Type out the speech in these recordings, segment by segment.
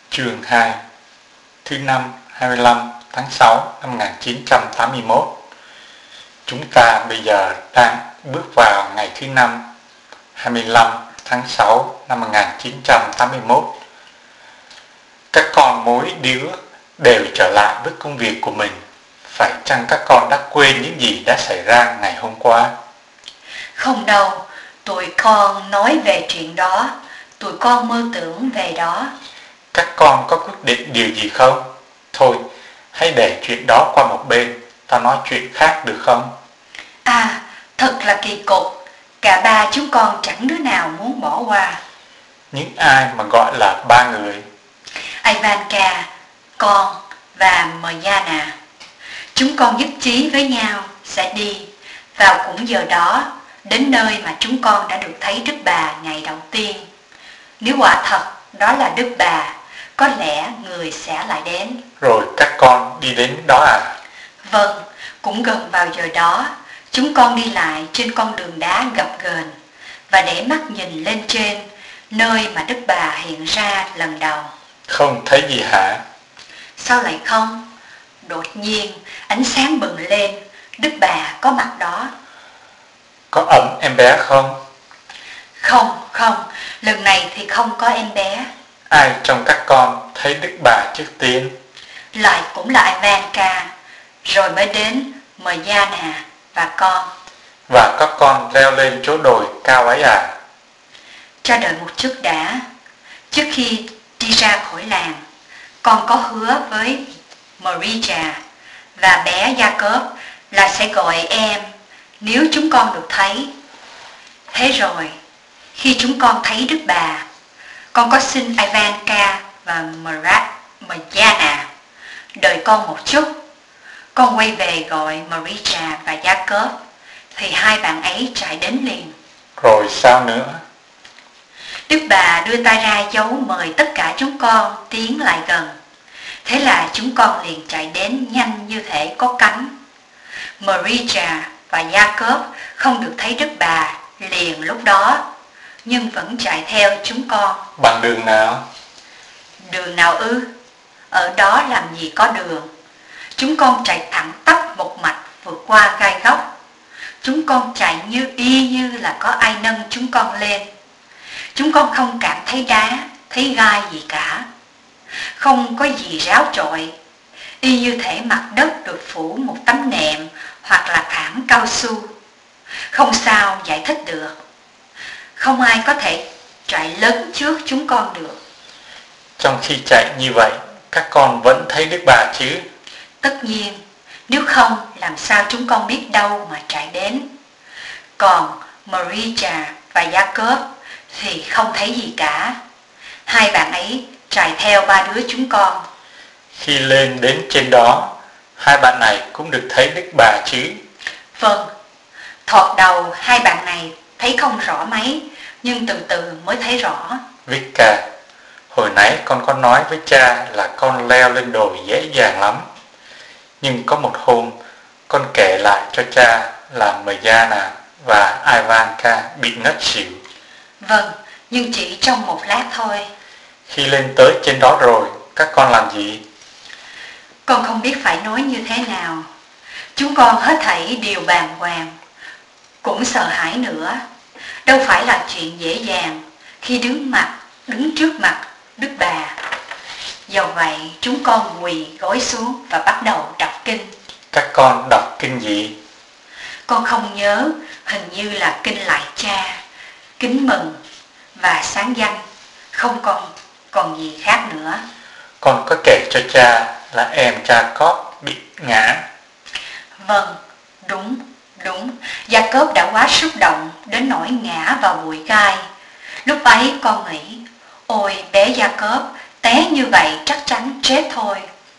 Chương 2. Thứ năm 25 tháng 6 năm 1981. Chúng ta bây giờ đang bước vào ngày thứ năm 25 tháng 6 năm 1981. Các con mỗi đứa đều trở lại với công việc của mình. Phải chăng các con đã quên những gì đã xảy ra ngày hôm qua? Không đâu, tụi con nói về chuyện đó, tụi con mơ tưởng về đó. Các con có quyết định điều gì không? Thôi, hãy để chuyện đó qua một bên, ta nói chuyện khác được không? À, thật là kỳ cục, cả ba chúng con chẳng đứa nào muốn bỏ qua. Những ai mà gọi là ba người? Ivanka, con và Marjana. Chúng con nhất trí với nhau sẽ đi vào cũng giờ đó, đến nơi mà chúng con đã được thấy Đức Bà ngày đầu tiên. Nếu quả thật đó là Đức Bà, có lẽ người sẽ lại đến. Rồi các con đi đến đó à? Vâng, cũng gần vào giờ đó, chúng con đi lại trên con đường đá gập ghềnh và để mắt nhìn lên trên, nơi mà Đức Bà hiện ra lần đầu. Không thấy gì hả? Sao lại không? Đột nhiên, ánh sáng bừng lên, Đức Bà có mặt đó. Có ẵm em bé không? Không, lần này thì không có em bé. Ai trong các con thấy Đức Bà trước tiên? Lại cũng là Ivanka, rồi mới đến Marjana và con. Và các con leo lên chỗ đồi cao ấy à? Cho đợi một chút đã. Trước khi đi ra khỏi làng, con có hứa với Marija và bé Jacob là sẽ gọi em nếu chúng con được thấy. Thế rồi, khi chúng con thấy Đức Bà, con có xin Ivanka và Marjana đợi con một chút. Con quay về gọi Marija và Jacob, thì hai bạn ấy chạy đến liền. Rồi sao nữa? Đức Bà đưa tay ra dấu mời tất cả chúng con tiến lại gần. Thế là chúng con liền chạy đến nhanh như thể có cánh. Marija và Jacob không được thấy Đức Bà liền lúc đó, nhưng vẫn chạy theo chúng con. Bằng đường nào? Đường nào ư? Ở đó làm gì có đường. Chúng con chạy thẳng tắp một mạch vượt qua gai góc. Chúng con chạy y như là có ai nâng chúng con lên. Chúng con không cảm thấy đá, thấy gai gì cả. Không có gì ráo trội, y như thể mặt đất được phủ một tấm nệm hoặc là thảm cao su. Không sao giải thích được. Không ai có thể chạy lớn trước chúng con được. Trong khi chạy như vậy, các con vẫn thấy Đức Bà chứ? Tất nhiên, nếu không làm sao chúng con biết đâu mà chạy đến. Còn Marija và Jacob thì không thấy gì cả. Hai bạn ấy chạy theo ba đứa chúng con. Khi lên đến trên đó, hai bạn này cũng được thấy Đức Bà chứ? Vâng, thoạt đầu hai bạn này thấy không rõ mấy, nhưng từ từ mới thấy rõ. Vika, hồi nãy con có nói với cha là con leo lên đồi dễ dàng lắm. Nhưng có một hôm, con kể lại cho cha là Marjana và Ivanka bị ngất xỉu. Vâng, nhưng chỉ trong một lát thôi. Khi lên tới trên đó rồi, các con làm gì? Con không biết phải nói như thế nào. Chúng con hết thảy đều bàng hoàng, cũng sợ hãi nữa. Đâu phải là chuyện dễ dàng khi đứng trước mặt Đức Bà. Do vậy chúng con quỳ gối xuống và bắt đầu đọc kinh. Các con đọc kinh gì? Con không nhớ, hình như là kinh Lại Cha, kính mừng và sáng danh. Không còn gì khác nữa. Con có kể cho cha là em Jacob bị ngã. Vâng, đúng. Jacob đã quá xúc động đến nỗi ngã vào bụi gai. Lúc ấy con nghĩ, ôi bé Jacob té như vậy chắc chắn chết thôi.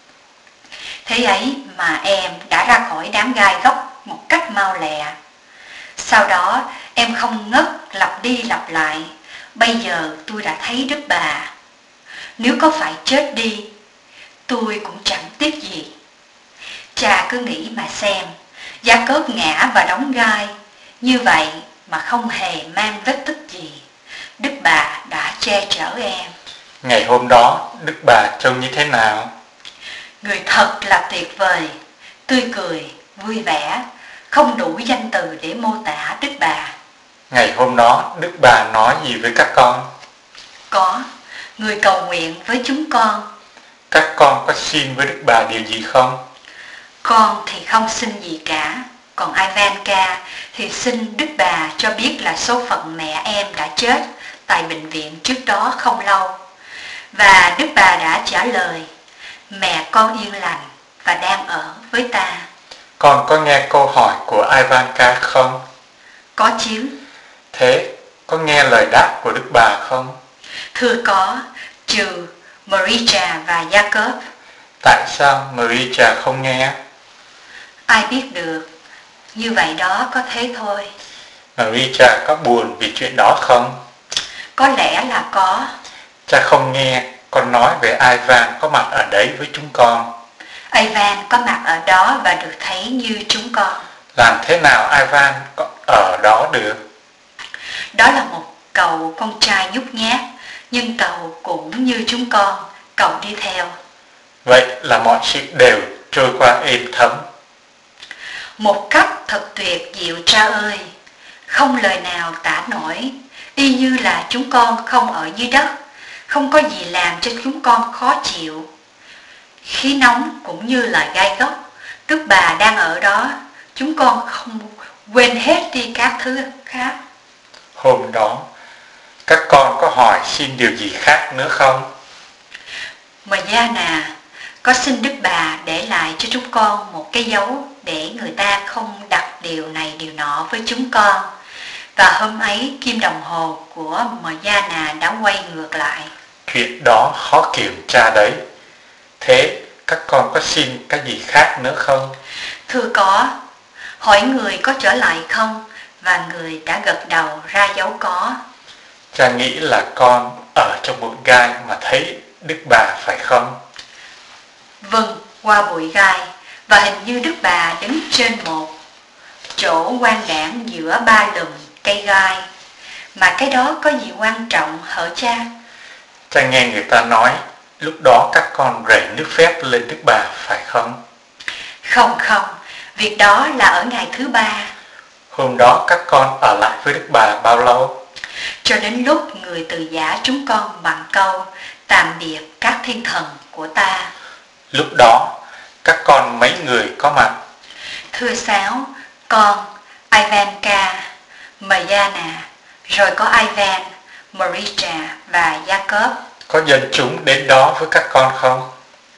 Thế ấy mà em đã ra khỏi đám gai góc một cách mau lẹ. Sau đó em không ngớt lặp đi lặp lại, bây giờ tôi đã thấy Đức Bà. Nếu có phải chết đi, tôi cũng chẳng tiếc gì. Cha cứ nghĩ mà xem, Jacob ngã và đóng gai, như vậy mà không hề mang vết tích gì. Đức Bà đã che chở em. Ngày hôm đó, Đức bà trông như thế nào? Người thật là tuyệt vời, tươi cười, vui vẻ, không đủ danh từ để mô tả Đức bà. Ngày hôm đó, Đức bà nói gì với các con? Có, người cầu nguyện với chúng con. Các con có xin với Đức bà điều gì không? Con thì không xin gì cả, còn Ivanka thì xin Đức bà cho biết là số phận mẹ em đã chết tại bệnh viện trước đó không lâu. Và Đức bà đã trả lời, mẹ con yên lành và đang ở với ta. Con có nghe câu hỏi của Ivanka không? Có chứ. Thế, có nghe lời đáp của Đức bà không? Thưa có, trừ Marija và Jacob. Tại sao Marija không nghe? Ai biết được, như vậy đó có thế thôi. Marija có buồn vì chuyện đó không? Có lẽ là có. Cha không nghe con nói về Ivan có mặt ở đấy với chúng con. Ivan có mặt ở đó và được thấy như chúng con. Làm thế nào Ivan có ở đó được? Đó là một cậu con trai nhút nhát, nhưng cậu cũng như chúng con, cậu đi theo. Vậy là mọi sự đều trôi qua êm thấm. Một cách thật tuyệt diệu cha ơi, không lời nào tả nổi, y như là chúng con không ở dưới đất, không có gì làm cho chúng con khó chịu. Khí nóng cũng như là gai góc, Đức bà đang ở đó, chúng con không quên hết đi các thứ khác. Hôm đó, các con có hỏi xin điều gì khác nữa không? Mariana có xin Đức bà để lại cho chúng con một cái dấu để người ta không đặt điều này điều nọ với chúng con. Và hôm ấy kim đồng hồ của Mariana đã quay ngược lại. Chuyện đó khó kiểm tra đấy. Thế các con có xin cái gì khác nữa không? Thưa có. Hỏi người có trở lại không? Và người đã gật đầu ra dấu có. Cha nghĩ là con ở trong bụi gai mà thấy Đức bà phải không? Vâng, qua bụi gai. Và hình như Đức bà đứng trên một chỗ quang đãng giữa ba lùm cây gai. Mà cái đó có gì quan trọng hả cha? Cha nghe người ta nói lúc đó các con rảy nước phép lên Đức bà phải không? Không, việc đó là ở ngày thứ 3. Hôm đó các con ở lại với Đức bà bao lâu? Cho đến lúc người từ giả chúng con bằng câu tạm biệt các thiên thần của ta. Lúc đó các con mấy người có mặt? Thưa Sáu, con, Ivanka, Mariana, rồi có Ivan, Marija và Jacob. Có dân chúng đến đó với các con không?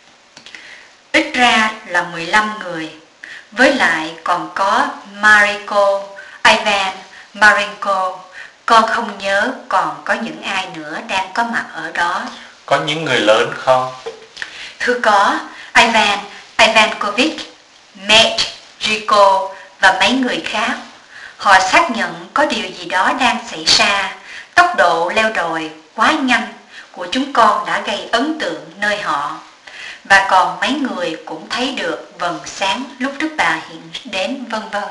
Ít ra là 15 người. Với lại còn có Mariko, Ivan, Marinko. Con không nhớ còn có những ai nữa đang có mặt ở đó. Có những người lớn không? Thưa có, Ivan, Ivankovic, Matt, Rico và mấy người khác. Họ xác nhận có điều gì đó đang xảy ra. Tốc độ leo đồi quá nhanh của chúng con đã gây ấn tượng nơi họ. Và còn mấy người cũng thấy được vầng sáng lúc Đức bà hiện đến vân vân.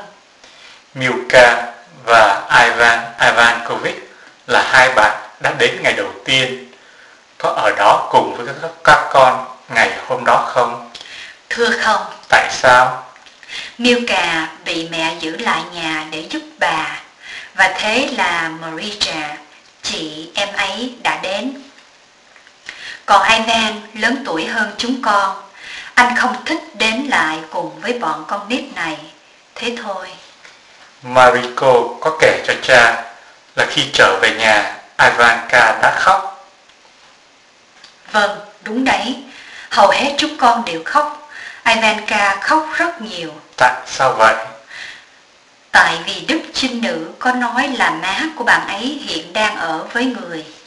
Milka và Ivan Ivankovic là hai bạn đã đến ngày đầu tiên. Có ở đó cùng với các con ngày hôm đó không? Thưa không. Tại sao? Milka bị mẹ giữ lại nhà để giúp bà. Và thế là Marija, chị em ấy đã đến. Còn Ivan lớn tuổi hơn chúng con. Anh không thích đến lại cùng với bọn con nít này. Thế thôi. Mariko có kể cho cha là khi trở về nhà, Ivanka đã khóc. Vâng, đúng đấy. Hầu hết chúng con đều khóc. Ivanka khóc rất nhiều. Tại sao vậy? Tại vì Đức Trinh Nữ có nói là má của bạn ấy hiện đang ở với người.